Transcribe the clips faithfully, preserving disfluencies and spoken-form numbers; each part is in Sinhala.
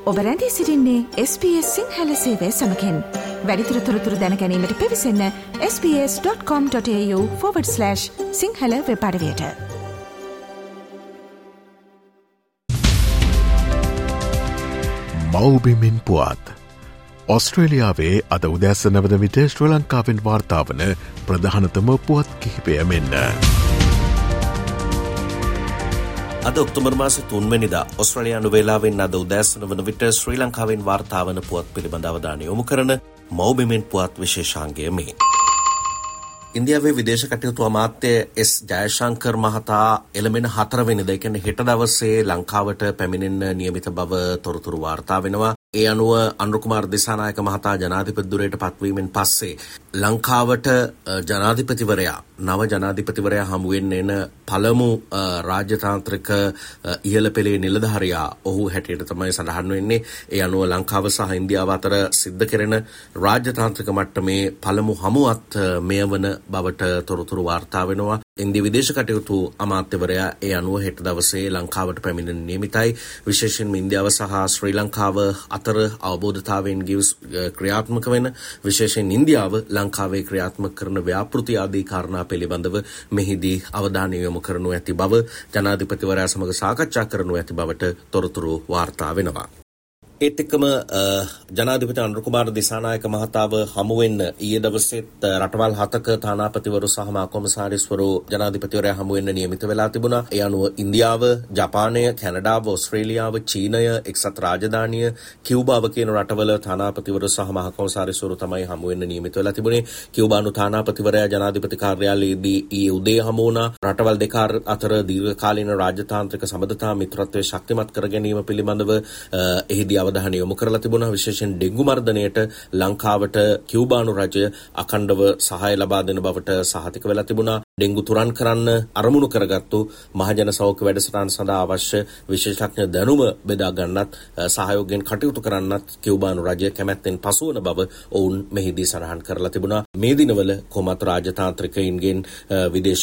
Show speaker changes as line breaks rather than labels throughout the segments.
ඔබ රැඳී සිටින්නේ එස් බී එස් සිංහල සේවය සමගින්. වැඩිදුර තොරතුරු දැන ගැනීමට පිවිසන්න S B S dot com dot AU forward slash Sinhala web අඩවියට.
මව්බිමින් පුවත්. ඔස්ට්‍රේලියාවේ අද උදැස්ස නවද විට ශ්‍රී ලංකාවෙන් වාර්තාවන ප්‍රධානතම පුවත් කිහිපය මෙන්න.
අද ඔක්තෝබර් මාසේ තුන්වෙනිදා ඔස්ට්‍රේලියානු වේලාවෙන් අද උදෑසන වන විට ශ්‍රී ලංකාවෙන් වාර්තාවන පුවත් පිළිබඳ අවධානය යොමු කරන මව්බිමෙන් පුවත් විශේෂාංගය මේ. ඉන්දියාවේ විදේශ කටයුතු අමාත්‍ය එස් ජයශංකර් මහතා එළමෙන හතරවෙනිදා කියන්නේ හෙට දවසේ ලංකාවට පැමිණෙන්න නියමිත බව තොරතුරු වාර්තා වෙනවා. ඒ අනුව අනුර කුමාර දිසානායක මහතා ජනාධිපති ධුරයට පත්වීමෙන් පස්සේ ලංකාවට ජනාධිපතිවරයා නව ජනාධිපතිවරයා හමු වෙන්න එන පළමු රාජ්‍යතාන්ත්‍රික ඉහළ පෙළේ නිලධාරියා ඔහු හැටියට තමයි සඳහන් වෙන්නේ. ඒ අනුව ලංකාව සහ ඉන්දියාව අතර සිද්ධ කෙරෙන රාජ්‍යතාන්ත්‍රික මට්ටමේ පළමු හමුවත් මෙය වන බවට තොරතුරු වාර්තා වෙනවා. ඉන්දිය විදේශ කටයුතු අමාත්‍යවරයා ඒ අනුව හෙට දවසේ ලංකාවට පැමිණෙන නියමිතයි. විශේෂයෙන්ම ඉන්දියාව සහ ශ්‍රී ලංකාව අතර අවබෝධතාවයෙන් ගිවිස් ක්‍රියාත්මක වෙන විශේෂයෙන් ඉන්දියාව ලංකාවේ ක්‍රියාත්මක කරන ව්‍යාපෘති ආදී කාරණා පිළිබඳව මෙහිදී අවධානය යොමු කරනු ඇති බව ජනාධිපතිවරයා සමග සාකච්ඡා කරනු ඇති බවට තොරතුරු වාර්තා වෙනවා. ඒත් එක්කම ජනාධිපති අනුර කුමාර දිසානායක මහතාව හමු වෙන්න ඊයේ දවසේත් රටවල් හතක තානාපතිවරු සහ මා කොමසාරිස්වරු ජනාධිපතිවරයා හමු වෙන්න නියමිත වෙලා තිබුණා. ඒ අනුව ඉන්දියාව, ජපානය, කැනඩාව, ඕස්ට්‍රේලියාව, චීනය, එක්සත් රාජධානිය, කියුබාව කියන රටවල තානාපතිවරු සහ මහා කොමසාරිස්වරු තමයි හමු වෙන්න නියමිත වෙලා තිබුණේ. කියුබානු තානාපතිවරයා ජනාධිපති කාර්යාලයේදී ඊයේ උදේ හමු වුණා. රටවල් දෙක අතර දීර්ඝකාලීන රාජතාන්ත්‍රික සම්බන්ධතා මිත්‍රත්වය ශක්තිමත් කර ගැනීම පිළිබඳව එහිදී අවධානය යොමු කරලා තිබුණා. විශේෂයෙන් ඩෙංගු මර්ධනයට ලංකාවට කියුබානු රජය අඛණ්ඩව සහාය ලබා දෙන බවට සහතික වෙලා තිබුණා. ඩෙංගු තුරන් කරන්න අරමුණු කරගත්තු මහජන සෞඛ්‍ය වැඩසටහන සඳහා අවශ්‍ය විශේෂඥ දැනුම බෙදා ගන්නත් සහයෝගයෙන් කටයුතු කරන්නත් කියුබානු රජය කැමැත්තෙන් පසුවන බව ඔවුන් මෙහිදී සඳහන් කරලා තිබුණා. මේ දිනවල කොමත් රාජතාන්ත්‍රිකයින්ගෙන් විදේශ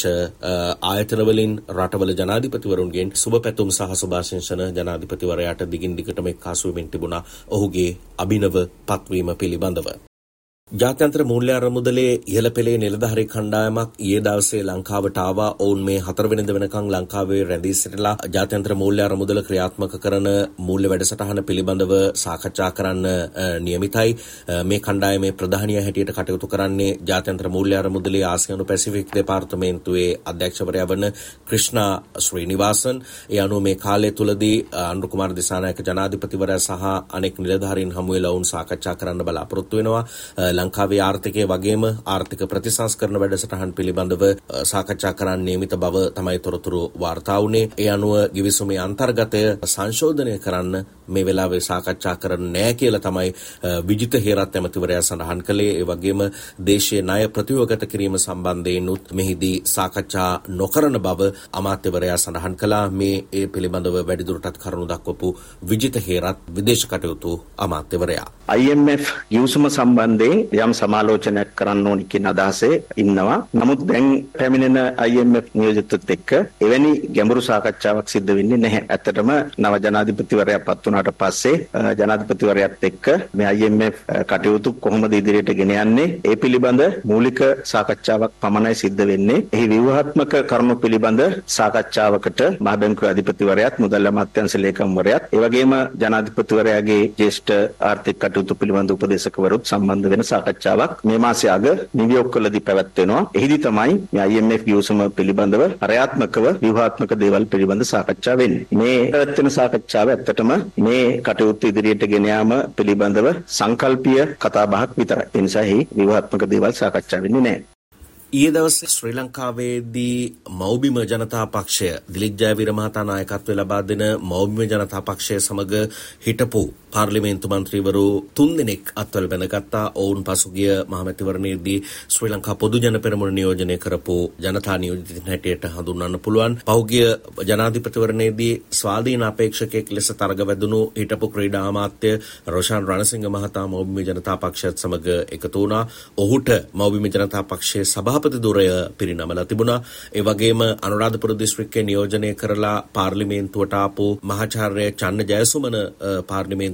ආයතන වලින් රටවල ජනාධිපතිවරුන්ගෙන් සුබ පැතුම් සහ සුභාශිංසන ජනාධිපතිවරයාට දිගින් දිගටම එක්කාසු වෙමින් තිබුණා ඔහුගේ අභිනව පත්වීම පිළිබඳව. ජාත්‍යන්තර මූල්‍ය අරමුදලේ ඉහළ පෙළේ නිලධාරී කණ්ඩායමක් ඊයේ දවසේ ලංකාවට ආවා. ඔවුන් මේ හතරවෙනිදා වෙනකන් ලංකාවේ රැඳී සිටලා ජාත්‍යන්තර මූල්‍ය අරමුදල ක්‍රියාත්මක කරන මූල්‍ය වැඩසටහන පිළිබඳව සාකච්ඡා කරන්න නියමිතයි. මේ කණ්ඩායමේ ප්‍රධානියා හැටියට කටයුතු කරන්නේ ජාත්‍යන්තර මූල්‍ය අරමුදලේ ආසියානු පැසිෆික් දෙපාර්තමේන්තුවේ අධ්‍යක්ෂවරයා වන ක්‍රිෂ්ණා ශ්‍රීනිවාසන්. ඒ අනුව මේ කාලය තුලදී අනුර කුමාර දිසානායක ජනාධිපතිවරයා සහ අනෙක් නිලධාරීන් හමු වෙලා වුන් සාකච්ඡා කරන්න බලාපොරොත්තු වෙනවා. ලංකාවේ ආර්ථිකය වගේම ආර්ථික ප්‍රතිසංස්කරණ වැඩසටහන් පිළිබඳව සාකච්ඡා කරන්න නියමිත බව තමයි තොරතුරු වාර්තා වුණේ. ඒ අනුව ගිවිසුමේ අන්තර්ගතය සංශෝධනය කරන්න මේ වෙලාවේ සාකච්ඡා කරන්නේ නැහැ කියලා තමයි විජිත හේරත් ඇමතිවරයා සඳහන් කළේ. ඒ වගේම දේශීය ණය ප්‍රතිවගත කිරීම සම්බන්ධයෙන් උත් මෙහිදී සාකච්ඡා නොකරන බව අමාත්‍යවරයා සඳහන් කළා. මේ ඒ පිළිබඳව වැඩිදුරටත් කරුණු දක්වපු විජිත හේරත් විදේශ කටයුතු අමාත්‍යවරයා
I M F ගිවිසුම සම්බන්ධයෙන් යම් සමාලෝචනයක් කරන්න ඕනි කියන අදහසේ ඉන්නවා. නමුත් දැන් පැමිණෙන I M F නියෝජිතත් එක්ක එවැනි ගැඹුරු සාකච්ඡාවක් සිද්ධ වෙන්නේ නැහැ. ඇත්තටම නව ජනාධිපතිවරයා පත් වුණාට පස්සේ ජනාධිපතිවරයාත් එක්ක මේ I M F කටයුතු කොහොමද ඉදිරියට ගෙන යන්නේ ඒ පිළිබඳ මූලික සාකච්ඡාවක් පමණයි සිද්ධ වෙන්නේ. එහි ව්‍යුහාත්මක කරුණු පිළිබඳ සාකච්ඡාවකට මහ බැංකුවේ අධිපතිවරයාත් මුදල් අමාත්‍යාංශ ලේකම්වරයාත් ඒ වගේම ජනාධිපතිවරයාගේ ජ්‍යෙෂ්ඨ ආර්ථික කටයුතු පිළිබඳ උපදේශකවරුත් සම්බන්ධ වෙන සාකච්ඡාවක් මේ මාසයේ අග නිව්යෝර්ක්වලදී පැවැත්වෙනවා. එහිදී තමයි මේ I M F ගිවිසුම පිළිබඳව හරයාත්මකව ව්‍යුහාත්මක දේවල් පිළිබඳ සාකච්ඡා වෙන්නේ. මේ පැවැත්වෙන සාකච්ඡාව ඇත්තටම මේ කටයුතු ඉදිරියට ගෙන යාම පිළිබඳව සංකල්පීය කතාබහක් විතරයි. ඒ නිසා එහි ව්‍යුහාත්මක දේවල් සාකච්ඡා වෙන්නේ නැහැ.
ඊයේ දවසේ ශ්‍රී ලංකාවේදී මෞබිම ජනතා පක්ෂය දිලිත් ජයවීර මහතා නායකත්වය ලබා දෙන මෞබිම ජනතා පක්ෂය සමග හිටපු පාර්ලිමේන්තු මන්ත්‍රීවරු තුන් දෙනෙක් අත්වල බැඳගත්තා. ඔවුන් පසුගිය මහමැතිවරණයේදී ශ්‍රී ලංකා පොදු ජන පෙරමුණ නියෝජනය කරපු ජනතා නියෝජිතින් හැටියට හඳුන්වන්න පුළුවන්. පහුගිය ජනාධිපතිවරණයේදී ස්වාධීන අපේක්ෂකයෙක් ලෙස තරග වැදුණු හිටපු ක්‍රීඩා අමාත්‍ය රොෂාන් රණසිංහ මහතා මෞබිම ජනතා පක්ෂයත් සමග එකතු වුණා. ඔහුට මෞබිම ජනතා පක්ෂයේ සභාපති ධුරය පිරිනමලා තිබුණා. ඒ වගේම අනුරාධපුර දිස්ත්‍රික්කයේ නියෝජනය කරලා පාර්ලිමේන්තුවට ආපු මහාචාර්ය චන්න ජයසුමන පාර්ලිමේන්තු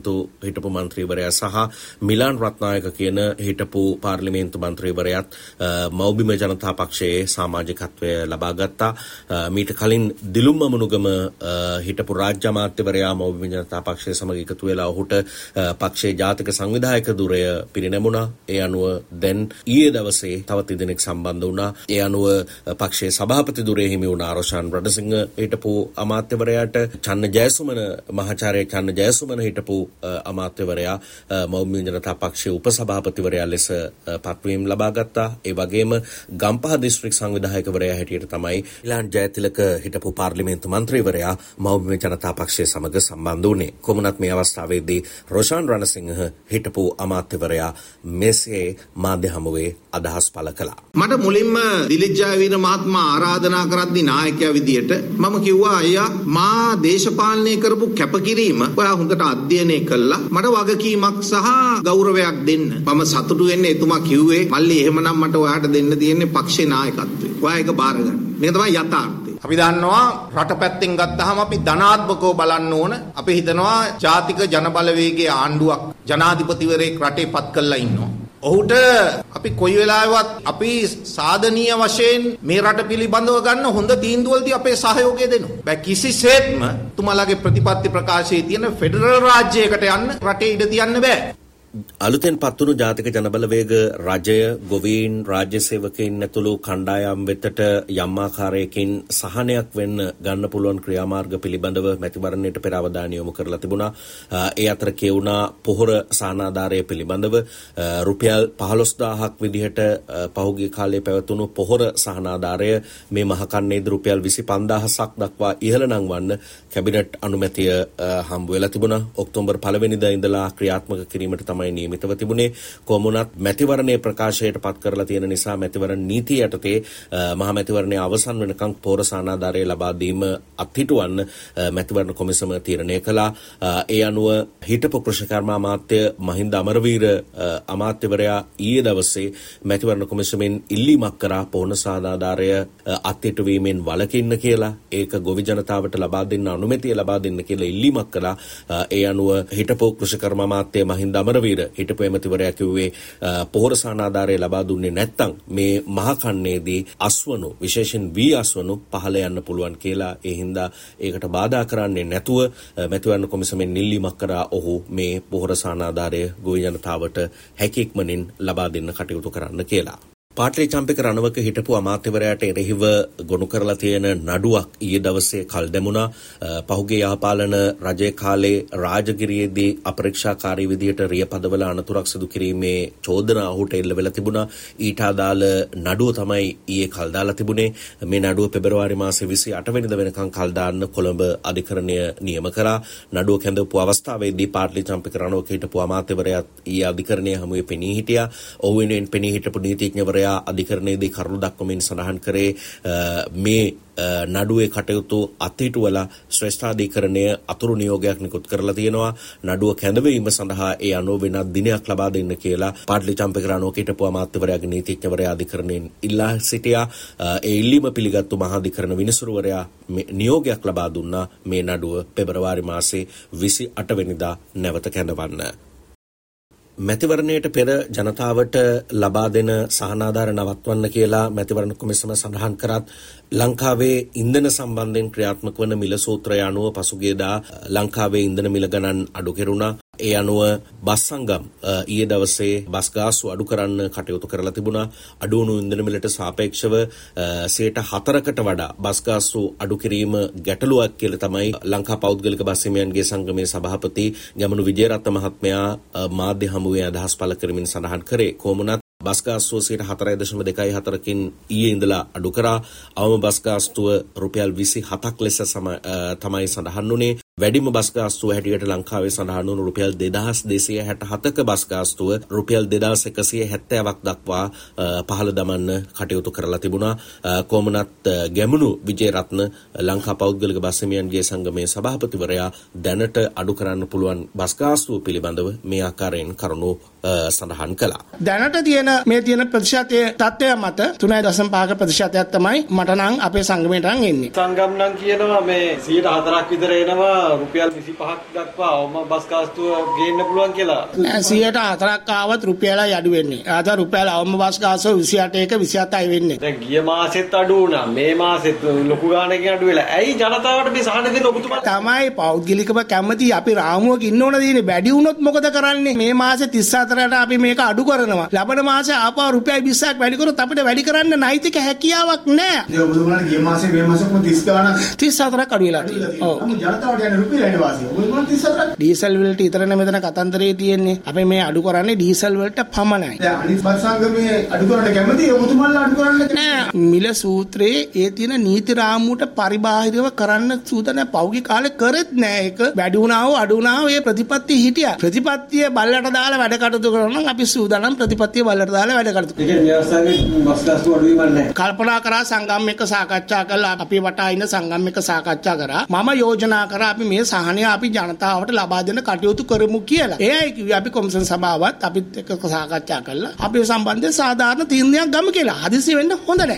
පාර්ලිමේන්තු හිටපු මන්ත්‍රීවරයා සහ මිලාන් රත්නායක කියන හිටපු පාර්ලිමේන්තු මන්ත්‍රීවරයාත් මෞබිම ජනතා පක්ෂයේ සමාජිකත්වය ලබා ගත්තා. මීට කලින් දිලුම් මමුණුගම හිටපු රාජ්‍ය අමාත්‍යවරයා මෞබිම ජනතා පක්ෂයේ සමග එකතු වෙලා ඔහුට පක්ෂයේ ජාතික සංවිධායක ධුරය පිරිනැමුණා. ඒ අනුව දැන් ඊයේ දවසේ තවත් දෙනෙක් සම්බන්ධ වුණා. ඒ අනුව පක්ෂයේ සභාපති ධුරය හිමි වුණා රොෂාන් රණසිංහ හිටපු අමාත්‍යවරයාට. චන්න ජයසුමන මහාචාර්ය චන්න ජයසුමන හිටපු අමාත්‍යවරයා මෞබිම ජනතා පක්ෂයේ උපසභාපතිවරයා ලෙස පත්වීම් ලබා ගත්තා. ඒ වගේම ගම්පහ දිස්ත්‍රික් සංවිධායකවරයා හැටියට තමයි ඉලාන් ජයතිලක හිටපු පාර්ලිමේන්තු මන්ත්‍රීවරයා මෞබිම ජනතා පක්ෂය සමග සම්බන්ධ වුණේ. කොමුණත් මේ අවස්ථාවේදී රොෂාන් රණසිංහ හිටපු අමාත්‍යවරයා මෙසේ මාධ්‍ය හමුවේ අදහස් පළ කළා.
මට මුලින්ම දිලිත් ජයවීර මහත්මයා ආරාධනා කරද්දී නායකයා විදියට මම කිව්වා අයියා මා දේශපාලනය කරපු කැපකිරීම ඔයා හොඳට අධ්‍යයනය කළා මට වගකීමක් සහ ගෞරවයක් දෙන්න. මම සතුටු වෙන්නේ එතුමා කිව්වේ මල්ලි එහෙමනම් මට ඔයාට දෙන්න තියෙන්නේ පක්ෂේ නායකත්වය. ඔයා ඒක බාර ගන්න. මේක තමයි යථාර්ථය. අපි දන්නවා රට පැත්තෙන් ගත්තාම අපි ධනාත්මකව බලන්න ඕන. අපි හිතනවා ජාතික ජනබලවේගයේ ආණ්ඩුවක් ජනාධිපතිවරයෙක් රටේ පත් කරලා ඉන්නවා. ඔහුට අපි කොයි වෙලාවෙවත් අපි සාධනීය වශයෙන් මේ රට පිළිබඳව ගන්න හොඳ තීන්දුවලදී අපේ සහයෝගය දෙනවා. බෑ කිසිසේත්ම තුමාලගේ ප්‍රතිපත්ති ප්‍රකාශයේ තියෙන ෆෙඩරල් රාජ්‍යයකට යන්න රටේ ඉඩ තියන්න බෑ.
අලුතෙන් පත්වුණු ජාතික ජනබලවේග රජය ගොවීන් රාජ්‍ය සේවකයින් ඇතුළු කණ්ඩායම් වෙතට යම් ආකාරයකින් සහනයක් වෙන්න ගන්න පුළුවන් ක්‍රියාමාර්ග පිළිබඳව මැතිවරණයට පෙර අවධානය යොමු කරලා තිබුණා. ඒ අතර කියුණා පොහොර සහනාධාරය පිළිබඳව රුපියල් පහළොස් දහසක් විදිහට පහුගිය කාලයේ පැවතුණු පොහොර සහනාධාරය මේ මහකන්නේද රුපියල් විසි පන්දාහසක් දක්වා ඉහළ නංවන්න කැබිනට් අනුමැතිය හම්බ වෙලා තිබුණා. ඔක්තෝබර් පළවෙනිදා ඉඳලා ක්‍රියාත්මක කිරීමට තමයි නියමිතව තිබුණේ. කොමුණත් මැතිවරණයේ ප්‍රකාශයට පත් කරලා තියෙන නිසා මැතිවරණ නීතිය යටතේ මහ මැතිවරණයේ අවසන් වෙනකන් පොහොර සහනාධාරය ලබා දීම අත්හිටුවන්න මැතිවරණ කොමිසම තීරණය කළා. ඒ අනුව හිටපු කෘෂිකර්ම අමාත්‍ය මහින්ද අමරවීර අමාත්‍යවරයා ඊයේ දවසේ මැතිවරණ කොමිසමෙන් ඉල්ලීමක් කරා පොහොර සහනාධාරය අත්හිටුවීමෙන් වළකින්න කියලා. ඒක ගොවි ජනතාවට ලබා දෙන්න අනුමැතිය ලබා දෙන්න කියලා ඉල්ලීමක් කළා. ඒ අනුව හිටපු කෘෂිකර්ම අමාත්‍ය මහින්ද අමරවීර හිටපු එමතිවරයා කිව්වේ පොහොර සහනාධාරය ලබා දුන්නේ නැත්නම් මේ මහකන්නේදී අස්වනු විශේෂයෙන් වී අස්වනු පහළ යන්න පුළුවන් කියලා. ඒ හින්දා ඒකට බාධා කරන්නේ නැතුව මැතිවරණ කොමිසමෙන් ඉල්ලීමක් කරා ඔහු මේ පොහොර සහනාධාරය ගොවි ජනතාවට හැකියක්මනින් ලබා දෙන්න කටයුතු කරන්න කියලා. පාටලි චම්පික රණවක හිටපු අමාත්‍යවරයාට එරෙහිව ගොනු කරලා තියෙන නඩුවක් ඊයේ දවසේ කල් දැමුණා. පහුගිය යහපාලන රජයේ කාලේ රාජගිරියේදී අපරීක්ෂාකාරී විදියට රියපදවල අනතුරක් සිදු කිරීමේ චෝදනා ඔහුට එල්ල වෙලා තිබුණා. ඊට අදාළ නඩුව තමයි ඊයේ කල් දාලා තිබුණේ. මේ නඩුව පෙබරවාරි මාසේ විසි අට වෙනිදා වෙනකන් කල් දාන්න කොළඹ අධිකරණය නියම කරා. නඩුව කැඳවපු අවස්ථාවේදී පාටලි චම්පික රණවක හිටපු අමාත්‍යවරයාත් ඊයේ අධිකරණයේ හමුවේ පෙනී හිටියා. ඔහු වෙනුවෙන් පෙනී හිටපු නීතිඥවරයා අධිකරණයේදී කරුණු දක්වමින් සඳහන් කරේ මේ නඩුවේ කටයුතු අත්හිටුවලා ශ්‍රේෂ්ඨාධිකරණය අතුරු නියෝගයක් නිකුත් කරලා තියෙනවා. නඩුව කැඳවීම සඳහා ඒ අනුව වෙනත් දිනයක් ලබා දෙන්න කියලා පාටලි චම්පික රණවක හිටපු අමාත්‍යවරයාගේ නීතිඥවරයා අධිකරණයෙන් ඉල්ලා සිටියා. ඒ ඉල්ලීම පිළිගත්තු මහා අධිකරණ විනිසුරුවරයා නියෝගයක් ලබා දුන්නා මේ නඩුව පෙබරවාරි මාසේ විසි අට වෙනිදා නැවත කැඳවන්න. මැතිවරණයට පෙර ජනතාවට ලබා දෙන සහනාධාර නවත්වන්න කියලා මැතිවරණ කොමිසම සඳහන් කරත් ලංකාවේ ඉන්ධන සම්බන්ධයෙන් ක්‍රියාත්මක වන මිල සූත්‍රය අනුව පසුගියදා ලංකාවේ ඉන්ධන මිල ගණන් අඩු කෙරුණා. ඒ අනුව බස් සංගම් ඊයේ දවසේ බස් ගාස්තු අඩු කරන්න කටයුතු කරලා තිබුණා. අඩු වුණු ඉන්ධන මිලට සාපේක්ෂව සියයට හතරකට වඩා බස් ගාස්තු අඩු කිරීම ගැටලුවක් කියලා තමයි ලංකා පෞද්ගලික බස් හිමියන්ගේ සංගමේ සභාපති ගමනු විජේරත්න මහත්මයා මාධ්‍ය හමුවේ අදහස් පළ කරමින් සඳහන් කරේ. කොමුණත් බස් ගාස්තුව සියයට හතරයි දශම දෙකයි හතරකින් ඊයේ ඉඳලා අඩු කරා. අවම බස් ගාස්තුව රුපියල් විසි හතක් ලෙස තමයි සඳහන් වුණේ. වැඩිම බස් ගාස්තුව හැටියට ලංකාවේ සඳහන් වුණු රුපියල් දෙදාස් දෙසිය හැට හතක බස් ගාස්තුව රුපියල් දෙදාස් එකසිය හැත්තෑවක් දක්වා පහළ දමන්න කටයුතු කරලා තිබුණා. කොමුණත් ගැමුණු විජේරත්න ලංකා පෞද්ගලික බස් හිමියන්ගේ සංගමේ සභාපතිවරයා දැනට අඩු කරන්න පුළුවන් බස් ගාස්තුව පිළිබඳව මේ ආකාරයෙන් කරුණු සඳහන් කළා.
දැනට තියෙන මේ තියෙන ප්‍රතිශතයේ තත්ත්වය මත තුනයි දශම පහක ප්‍රතිශතයක් තමයි මට නම් අපේ සංගමයට නම් එන්නේ.
සංගම් නම් කියනවා මේ සියයට හතරක් විතර එනවා රුපියල් විසිපහක් දක්වා අවම බස් ගාස්තුව ගේන්න පුළුවන් කියලා.
සියයට හතරක් ආවත් රුපියලයි අඩු වෙන්නේ. ආද රුපියල් අවම බස් ගාස්තුව විසිඅට එක විසිහතයි වෙන්නේ.
දැන් ගිය මාසෙත් අඩු වුණා. මේ මාසෙත් ලොකු ගාණකින් අඩු වෙලා. ඇයි ජනතාවට මේ සහන දෙන්න ඔබතුමා?
තමයි පෞද්ගලිකව කැමති අපි රාමුවක ඉන්න ඕන දෙන්නේ. වැඩි වුණොත් මොකද කරන්නේ? මේ මාසේ තිස් හතරට අපි මේක අඩු කරනවා. ලබන මාසේ ආපහු රුපියල් විස්සක් වැඩි කරොත් අපිට වැඩි කරන්න නෛතික හැකියාවක් නැහැ.
ඒ ඔබතුමාට ගිය මාසේ මේ මාසේ කොහොමද තිස් ගාණක්
තිස් හතරක් අඩු වෙලා තියෙනවා. ඔව්.
ජනතාවට යන රුපියල් වැඩි වාසිය. ඔබතුමාට තිස් හතරක්
ඩීසල් වලට විතරනේ මෙතන කතන්දරේ තියෙන්නේ. අපි මේ අඩු කරන්නේ ඩීසල් වලට පමණයි.
දැන් අනිත් බස් සංගමයේ අඩු කරන්න කැමති ඔබතුමාලා අඩු කරන්න
නෑ. මිල සූත්‍රයේ ඒ තියෙන නීති රාමුවට පරිබාහිරව කරන්න සූදානම් පෞගි කාලේ කරෙත් නෑ. ඒක වැඩි වුණා හෝ අඩු වුණා හෝ ඒ ප්‍රතිපත්තිය හිටියා. ප්‍රතිපත්තිය බල්ලට දාලා වැඩ කටයුතු කරනවා නම් අපි සූදානම් ප්‍රතිපත්තිය බල්ලට දාලා වැඩ කටයුතු කරනවා.
ඒ කියන්නේ ව්‍යවස්ථාවේ බස් ගාස්තුව අඩු වීමක් නෑ.
කල්පනා කරා සංගම් එක්ක සාකච්ඡා කළා. අපි වටා ඉන්න සංගම් එක්ක සාකච්ඡා කරා. මම යෝජනා කරා අපි මේ සහනය අපි ජනතාවට ලබා දෙන්න කටයුතු කරමු කියලා. ඒයි කිව්වේ අපි කොමිසම් සභාවත් අපිත් එක්ක සාකච්ඡා කළා. අපි සම්බන්ධයෙන් සාධාරණ තීරණයක් ගමු කියලා. හදිසි වෙන්න හොඳ නැහැ.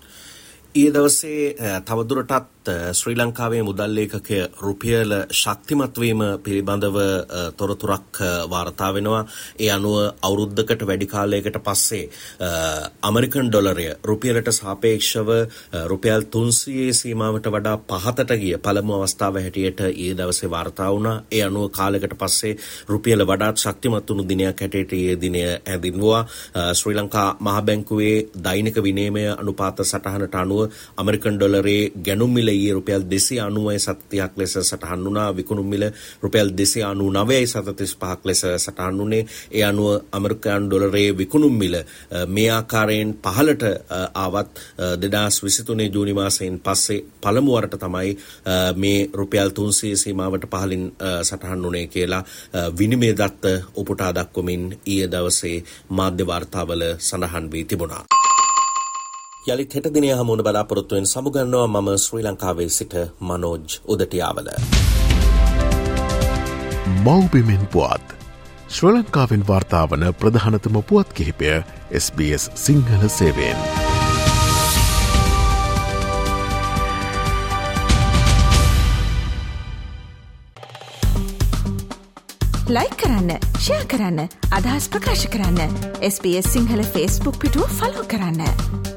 ඊයේ දවසේ තවදුරටත් ශ්‍රී ලංකාවේ මුදල් ලේඛකය රුපියල ශක්තිමත් වීම පිළිබඳව තොරතුරක් වාර්තා වෙනවා. ඒ අනුව අවුරුද්දකට වැඩි කාලයකට පස්සේ ඇමරිකන් ඩොලරය රුපියලට සාපේක්ෂව රුපියල් තුන්සියයේ සීමාවට වඩා පහතට ගිය පළමු අවස්ථාව හැටියට ඊයේ දවසේ වාර්තා වුණා. ඒ අනුව කාලයකට පස්සේ රුපියල වඩාත් ශක්තිමත් වුණු දිනයක් හැටියට ඊයේ දිනය හැඳින්වුවා. ශ්‍රී ලංකා මහ බැංකුවේ දෛනික විනිමය අනුපාත සටහනට අනුව ඇමරිකන් ඩොලරයේ ගැනුම් මිල ඊයේ රුපියල් දෙසිය අනූවයි සතතියක් ලෙස සටහන් වුණා. විකුණුම් මිල රුපියල් දෙසිය අනූනවයයි සතතිස් පහක් ලෙස සටහන් වුණේ. ඒ අනුව ඇමරිකන් ඩොලරයේ විකුණුම් මිල මේ ආකාරයෙන් පහළට ආවත් දෙදාස් විසිතුනේ ජූනි මාසයෙන් පස්සේ පළමු වරට තමයි මේ රුපියල් තුන්සිය සීමාවට පහළින් සටහන් වුණේ කියලා විනිමය දත්ත උපුටා දක්වමින් ඊයේ දවසේ මාධ්‍ය වාර්තාවල සඳහන් වී තිබුණා. යළිත් හෙට දිනය හමුවන බලාපොරොත්තුවෙන් සමුගන්නවා මම ශ්‍රී ලංකාවේ සිට මනෝජ් උදටියාවල.
මව්බිමෙන් පුවත් ශ්‍රී ලංකාවෙන් වාර්තාවන ප්‍රධානතම පුවත් කිහිපය එස් බී එස් සිංහල සේවයෙන්.
ලයික් කරන්න, ෂෙයා කරන්න, අදහස් ප්‍රකාශ කරන්න. S B S Sinhala Facebook පිටුව ෆලෝ කරන්න.